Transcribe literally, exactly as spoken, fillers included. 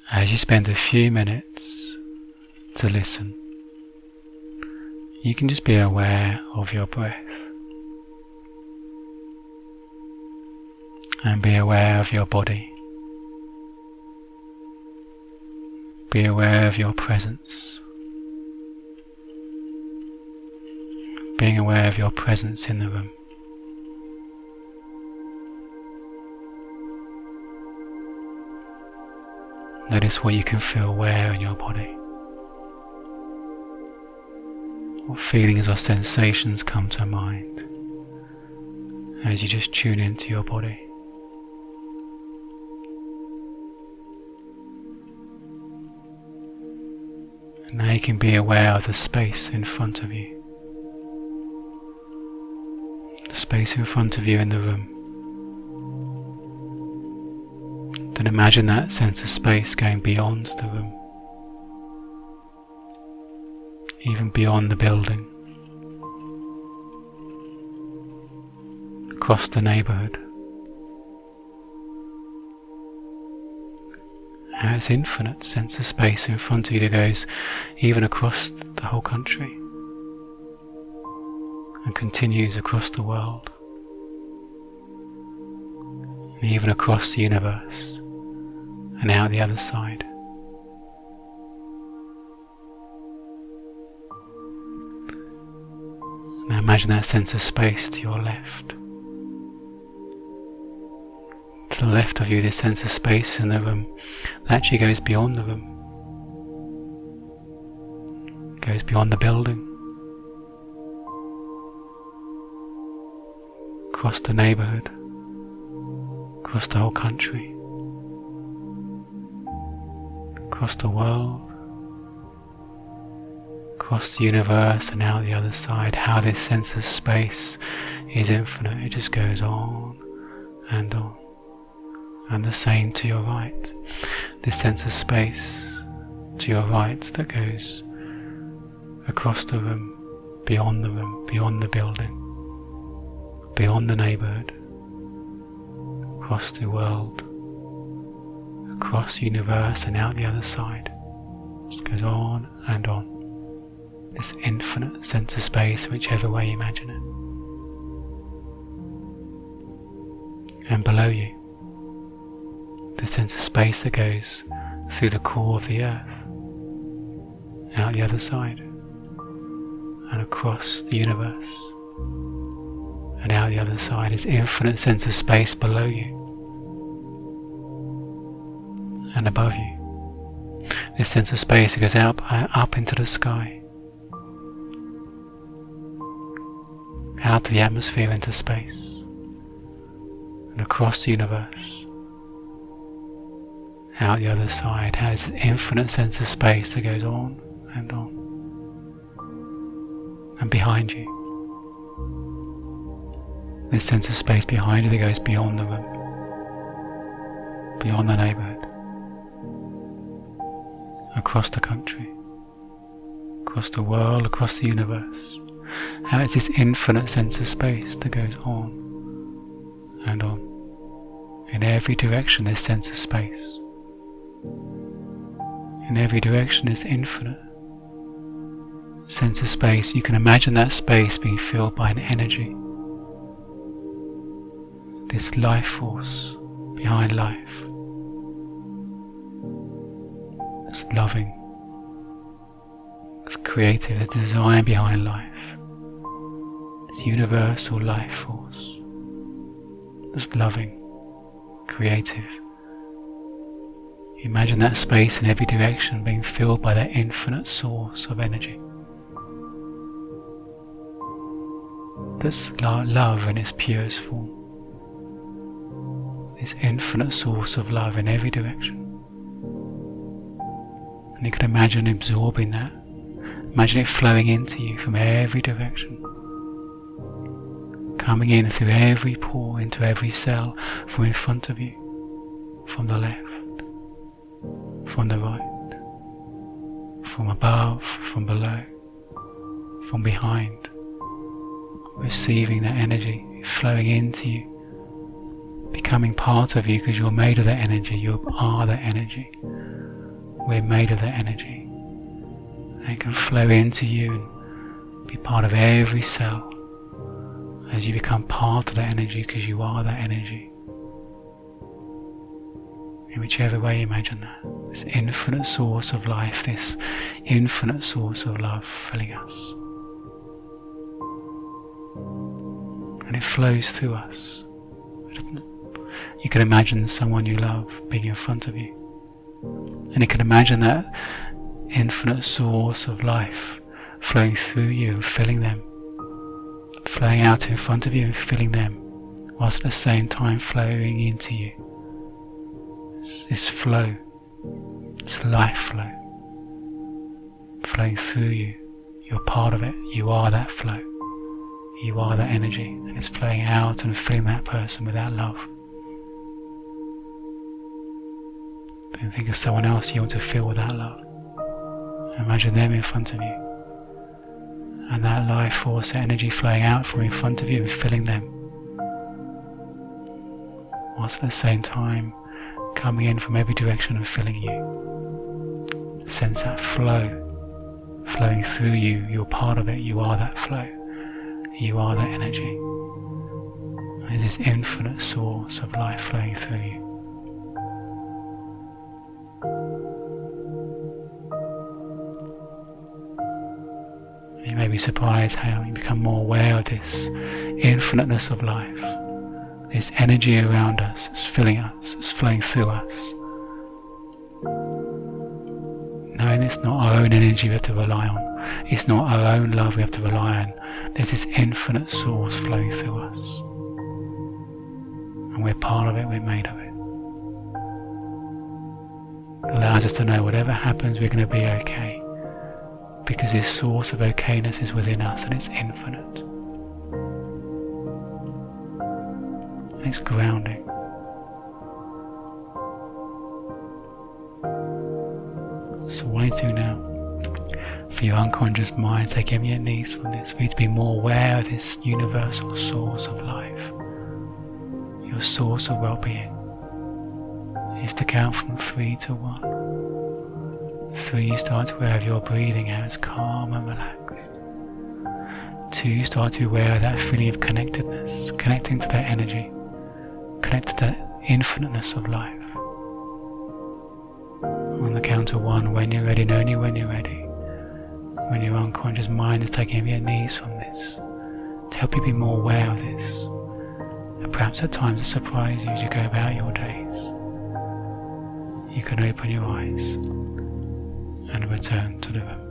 As you spend a few minutes to listen, you can just be aware of your breath and be aware of your body. Be aware of your presence. Being aware of your presence in the room. Notice what you can feel where in your body. What feelings or sensations come to mind as you just tune into your body. And now you can be aware of the space in front of you. The space in front of you in the room. Then imagine that sense of space going beyond the room, even beyond the building, across the neighbourhood. And it's infinite sense of space in front of you that goes even across the whole country and continues across the world and even across the universe and out the other side. Now imagine that sense of space to your left. To the left of you, this sense of space in the room that actually goes beyond the room. It goes beyond the building. Across the neighbourhood. Across the whole country. Across the world, across the universe and out the other side. How this sense of space is infinite. It just goes on and on. And the same to your right. This sense of space to your right that goes across the room, beyond the room, beyond the building, beyond the neighbourhood, across the world, across the universe and out the other side. Just goes on and on. This infinite sense of space, whichever way you imagine it. And below you, the sense of space that goes through the core of the earth, out the other side, and across the universe, and out the other side. This infinite sense of space below you and above you. This sense of space that goes up, up into the sky, out of the atmosphere into space, and across the universe, out the other side. Has an infinite sense of space that goes on and on. And behind you, this sense of space behind you that goes beyond the room, beyond the neighbourhood, across the country, across the world, across the universe. How it's this infinite sense of space that goes on and on. In every direction this sense of space. In every direction is infinite sense of space. You can imagine that space being filled by an energy. This life force behind life. It's loving. It's creative. The design behind life. This universal life force. It's loving. Creative. Imagine that space in every direction being filled by that infinite source of energy. That's love in its purest form. This infinite source of love in every direction. And you can imagine absorbing that. Imagine it flowing into you from every direction. Coming in through every pore, into every cell, from in front of you, from the left, from the right, from above, from below, from behind, receiving that energy flowing into you, becoming part of you because you're made of that energy, you are that energy, We're made of that energy. And it can flow into you and be part of every cell as you become part of that energy, because you are that energy. In whichever way you imagine that. This infinite source of life, this infinite source of love filling us. And it flows through us. You can imagine someone you love being in front of you. And you can imagine that infinite source of life flowing through you and filling them. Flowing out in front of you and filling them, whilst at the same time flowing into you. This flow, this life flow, flowing through you. You're part of it. You are that flow. You are that energy, and it's flowing out and filling that person with that love. Then think of someone else you want to fill with that love. Imagine them in front of you. And that life force, that energy flowing out from in front of you and filling them. Whilst at the same time coming in from every direction and filling you. Sense that flow flowing through you. You're part of it. You are that flow. You are that energy. There's this infinite source of life flowing through you. You may be surprised how you become more aware of this infiniteness of life, this energy around us, it's filling us, it's flowing through us. Knowing it's not our own energy we have to rely on, it's not our own love we have to rely on, there's this infinite source flowing through us. And we're part of it, we're made of it. It allows us to know whatever happens, we're going to be okay. Because this source of okayness is within us and it's infinite. And it's grounding. So what you do now, for your unconscious mind, take any needs from this, for you to be more aware of this universal source of life, your source of well-being, is to count from three to one. Three, you start to be aware of your breathing, how it's calm and relaxed. Two, you start to be aware of that feeling of connectedness, connecting to that energy, connect to that infiniteness of life. On the count of one, when you're ready, and only when you're ready, when your unconscious mind is taking your knees from this, to help you be more aware of this, and perhaps at times to surprise you as you go about your days. You can open your eyes and return to the room.